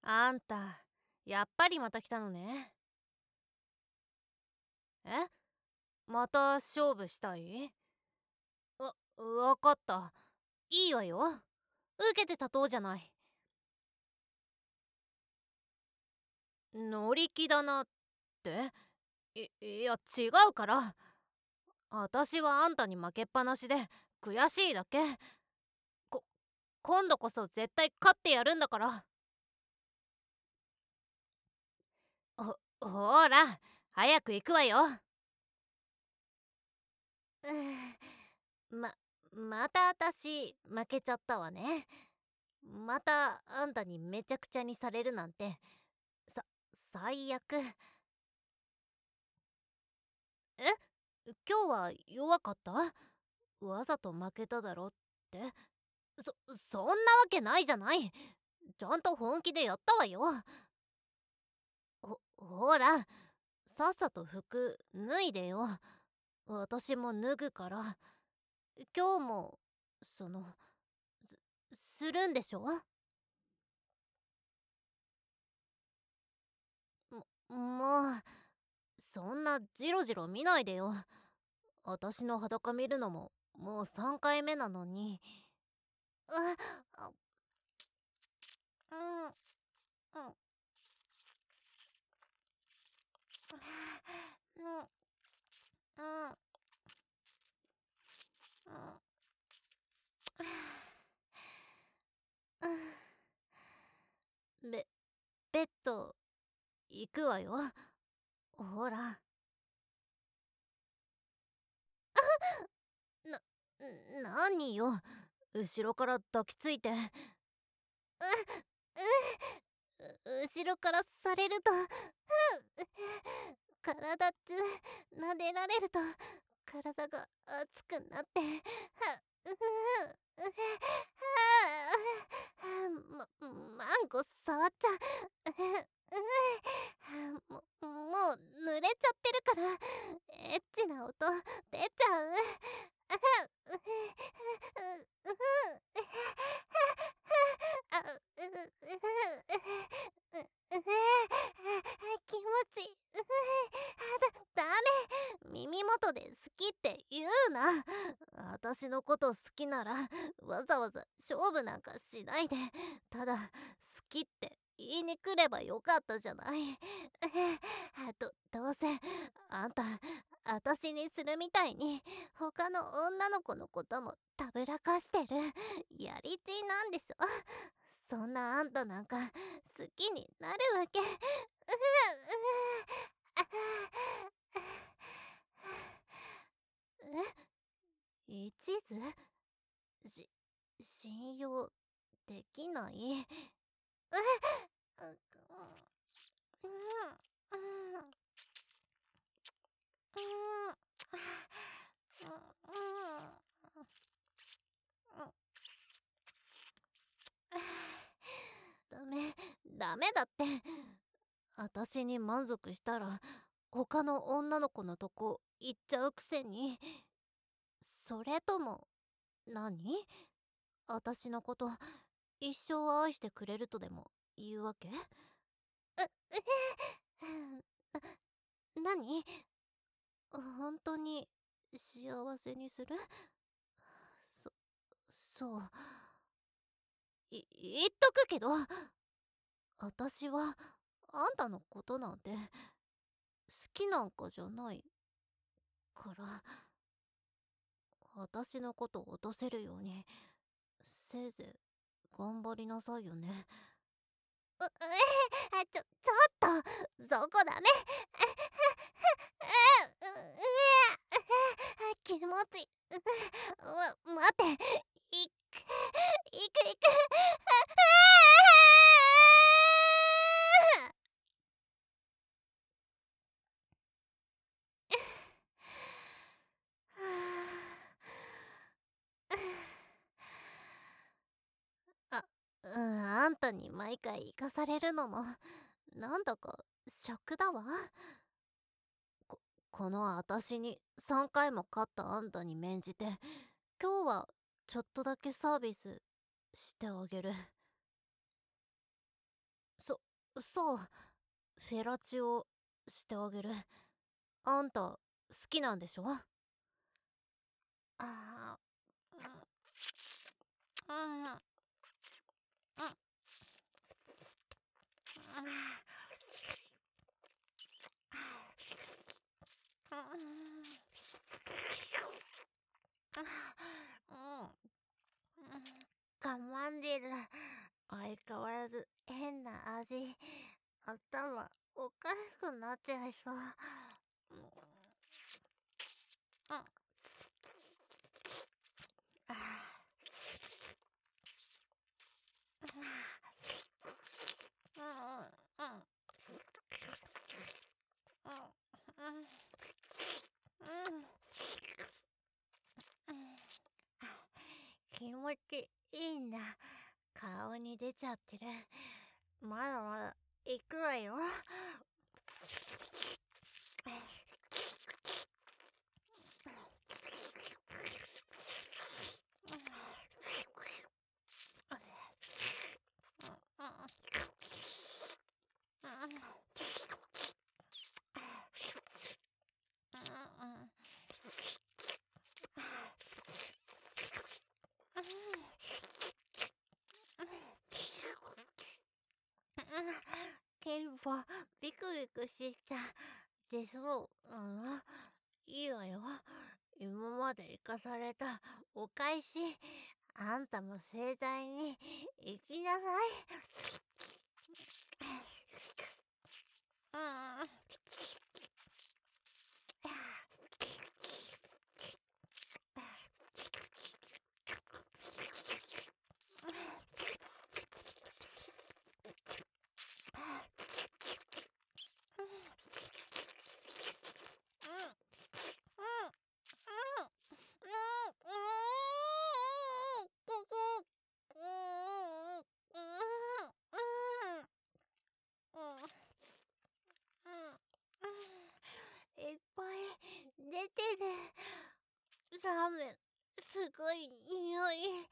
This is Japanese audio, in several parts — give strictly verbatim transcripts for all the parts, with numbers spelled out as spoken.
あんた、やっぱりまた来たのね。え、また勝負したい？わ、わかった。いいわよ。受けて立とうじゃない。乗り気だなって？い、いや違うから。私はあんたに負けっぱなしで悔しいだけ。こ、今度こそ絶対勝ってやるんだから。ほ、ほら、早く行くわよ。うま、また私負けちゃったわね。またあんたにめちゃくちゃにされるなんて、さ、最悪。え、今日は弱かった？わざと負けただろって？そ、そんなわけないじゃない。ちゃんと本気でやったわよ。ほ、ほら、さっさと服脱いでよ。私も脱ぐから。今日も、その、す、するんでしょ？も、もう、そんなジロジロ見ないでよ。私の裸見るのももうさんかいめなのに。あ、あ、うん、うん、うん、うん、うん、ベ、ベッド行くわよ。ほら。な、何よ。後ろから抱きついて。う、う、後ろからされると、体中撫でられると体が熱くなって、はううはあま、マンゴ触っちゃうも、もう濡れちゃってるから、エッチな音出ちゃう。あ、う、う、う、う、気持ちいい。だ、ダメ。耳元で好きって言うな。私のこと好きならわざわざ勝負なんかしないで、ただ好きって言いに来ればよかったじゃない。ど、どうせあんた私にするみたいに他の女の子のこともたぶらかしてるやりちなんでしょ。そんなあんたなんか好きになるわけ。ううえ、一途？し、信用できない？うう、うん、うん、うん、ダメ、ダメだって。私に満足したら他の女の子のとこ行っちゃうくせに。それとも何？私のこと一生愛してくれるとでも言うわけ？う、え、何？本当に幸せにする？そ、そう。い、言っとくけど、私はあんたのことなんて好きなんかじゃないから、私のこと落とせるようにせいぜい頑張りなさいよね。う、え、ちょ、ちょっと、そこダメ。う、う、う、気持ちいい。う、待って。いく、いくいく。あ、うん、あんたに毎回行かされるのもなんだかショックだわ。こ、この私にさんかいも勝ったあんたに免じて今日はちょっとだけサービスしてあげる。そ、 そう、フェラチオしてあげる。あんた好きなんでしょ？あー、うん、うん、うん、我慢汁相変わらず変な味。頭おかしくなっちゃいそう。気持ちいいんだ。顔に出ちゃってる。まだまだ行くわよ。結構ビクビクしちゃ出そうなの。いいわよ。今まで生かされたお返し。あんたも盛大に行きなさい。うん。いっぱい出てる。ラーメンすごい匂い。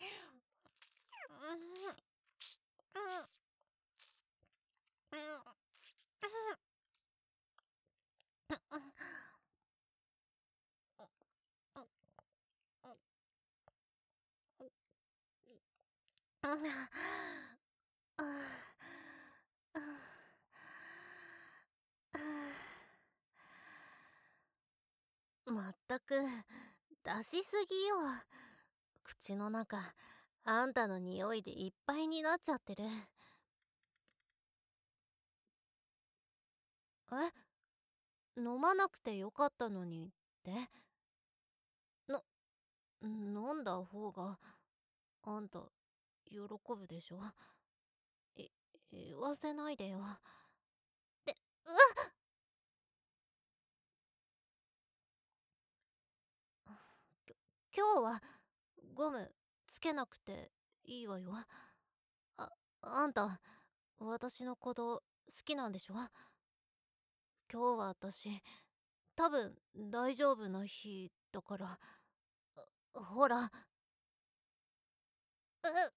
まったく出しすぎよ。口の中あんたの匂いでいっぱいになっちゃってる。え、飲まなくてよかったのにって？な、飲んだ方があんた喜ぶでしょ？い言わせないでよ。ってうわっ、今日はゴムつけなくていいわよ。あ、あんた私のこと好きなんでしょ？今日は私多分大丈夫な日だから。ほら。うう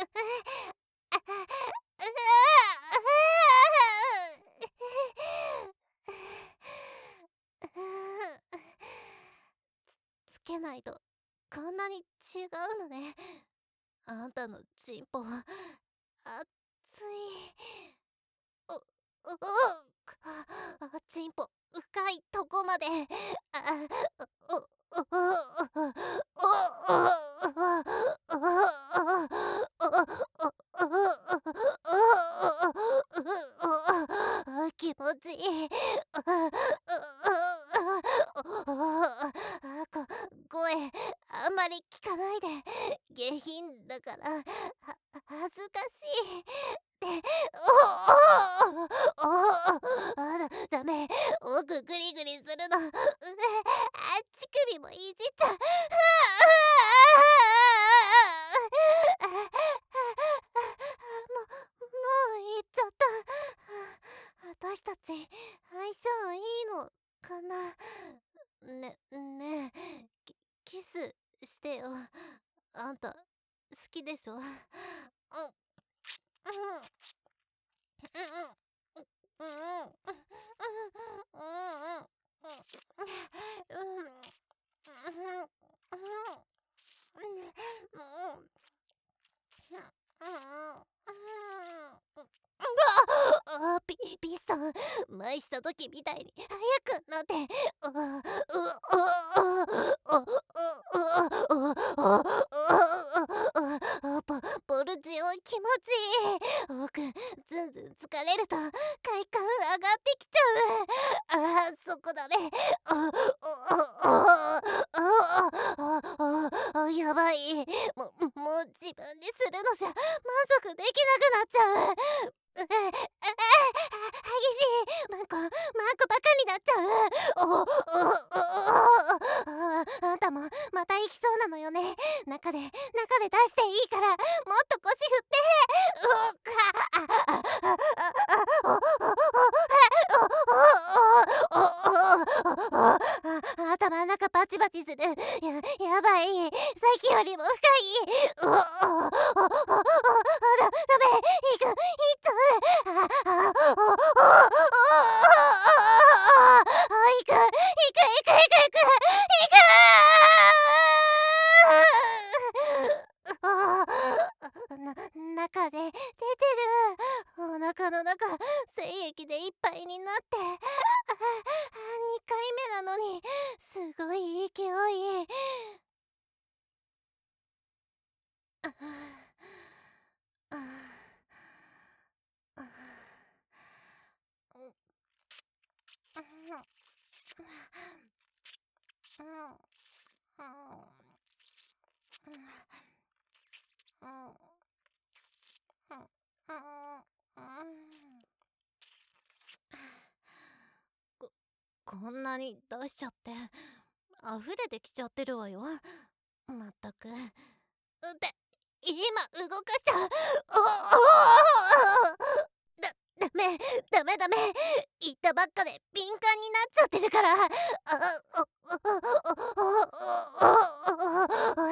つけないとこんなに違うのね。あんたのチンポ熱い。おおおチンポ深いとこまで。あおおおお気持ちいい。声あんまり聞かないで。下品だからは恥ずかしい。で、おおあだ、ダメ。奥グリグリするの。うえ、あ乳首もいじっちゃう。もう、もういっちゃった。私たち相性いいのかな。ね、ねえ、キ、キスしてよ。あんた好きでしょ？うん。うん。うん。 あ、ピピストン前した時みたいに速くなって、ううううボボルジオ気持ちいい。僕ずんずん疲れると快感上がってきちゃう。あ、そこだね。あああやばい。ももう自分でするのじゃ満足できなくなっちゃう。う、あ、あ、激しい。マンコ、マンコバカになっちゃう。おおおあ、あんたもまた行きそうなのよね。中で中で出していいからもっと腰振って。うかああああああ頭の中バチバチする。ややばい。さっきよりも深い。うおおおおダメ。いくいっつああおおおおいくいくいくいくいくいくあな中で出てる。お腹の中精液でいっぱいになって、あにかいめなのにすごい勢い。あああここんなに出しちゃって溢れてきちゃってるわよ。まったく。で今動かしちゃう。おおだダメダメダメ。言ったばっかで敏感になっちゃってるから。あおおおおおおお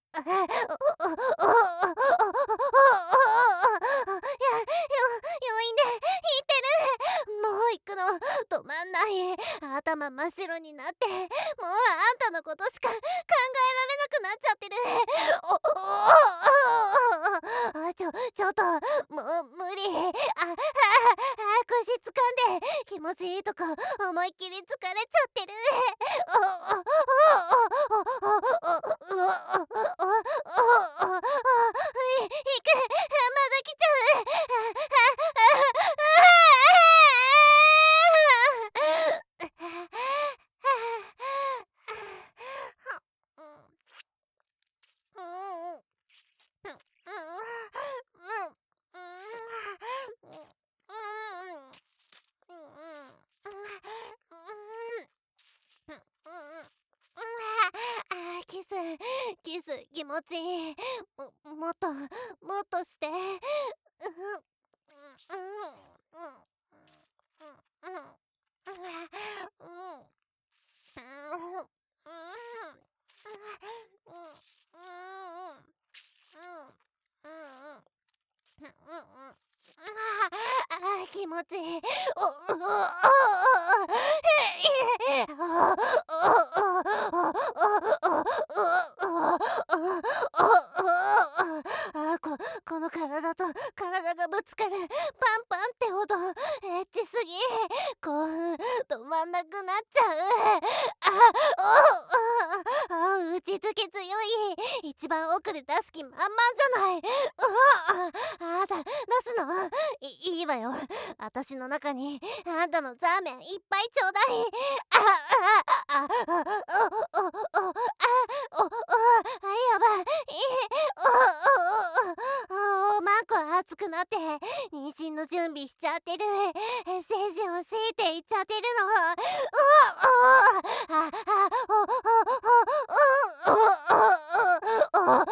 病院で言ってる。もう行くの止まんない。頭真っ白になってもうあんたのことしか考えられなくなっちゃってる。おおあちょちょっともう無理。ああ腰掴んで気持ちいいとこ思いっきり疲れちゃってる。おおおおおおおおおおおおいくまだ来ちゃう。キスキス気持ちいい。ももっともっとして。あ気持ちいい。おおおあここの体と体がぶつかるパンパンってほどエッチすぎ。興奮止まんなくなっちゃう。あおあ打ちつけ強い。一番奥で出す気満々じゃない。うわあだ出すのいいいわよ。私の中にあんたのザーメンいっぱいちょうだい。あああああおおおおあおおあやばい。おおおおマンコ熱くなって妊娠の準備しちゃってる。精子欲しいって言っちゃってるの。おおああおおおおおおおあ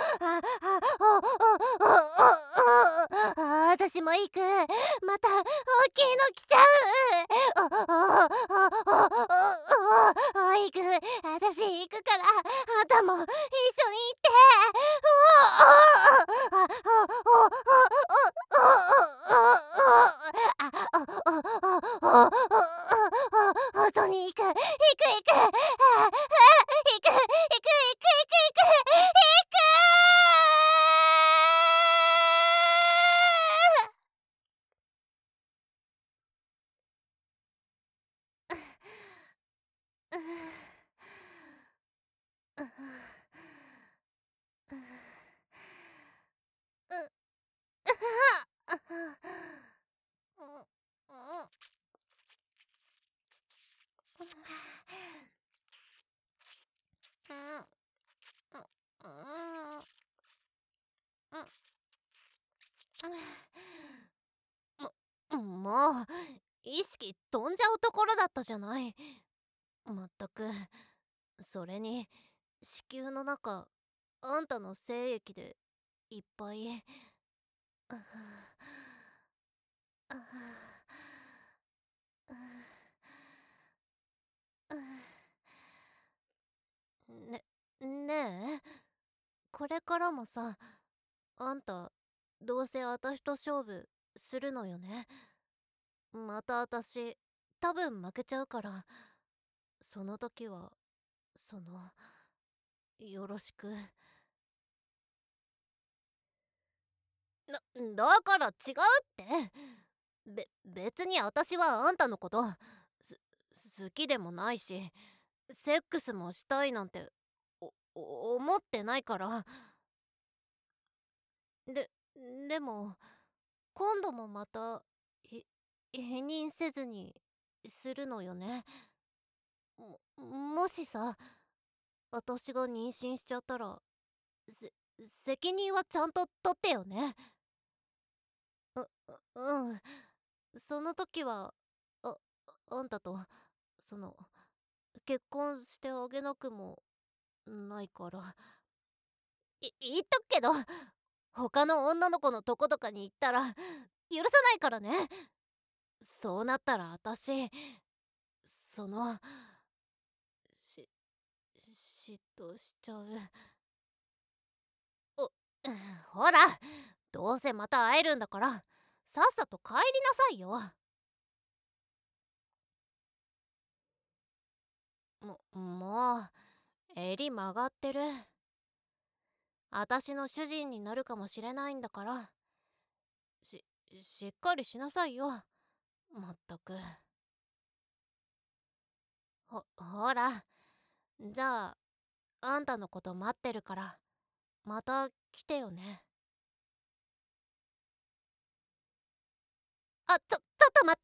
あ私も行く。また大きいの来ちゃう。おおおお行く。私行くからあんたも一緒に行って。 も、もう意識飛んじゃうところだったじゃない。まったく。それに子宮の中、あんたの精液でいっぱい。ああね、ねえ、これからもさ、あんたどうせ私と勝負するのよね。また私多分負けちゃうから、その時はそのよろしく。なだから違うって。べ別に私はあんたのことす好きでもないし、セックスもしたいなんておお思ってないから。ででも今度もまたい否認せずにするのよね。ももしさ、私が妊娠しちゃったら、せ責任はちゃんと取ってよね。ううんその時はああんたとその結婚してあげなくもないから。い言っとくけど、他の女の子のとことかに行ったら許さないからね。そうなったら私そのし嫉妬しちゃう。おほら、どうせまた会えるんだからさっさと帰りなさいよ。ももう襟曲がってる。私の主人になるかもしれないんだから、ししっかりしなさいよ。まったく。ほほら、じゃああんたのこと待ってるからまた来てよね。あ、ちょちょっと待って。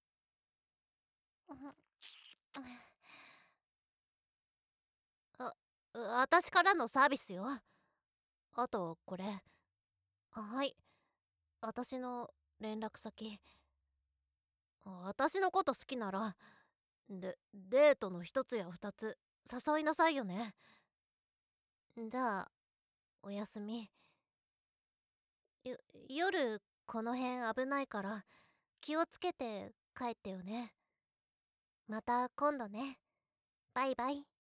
あ私からのサービスよ。あとこれ、はい、私の連絡先。私のこと好きならでデートの一つや二つ誘いなさいよね。じゃあおやすみ。よ夜この辺危ないから気をつけて帰ってよね。また今度ね。バイバイ。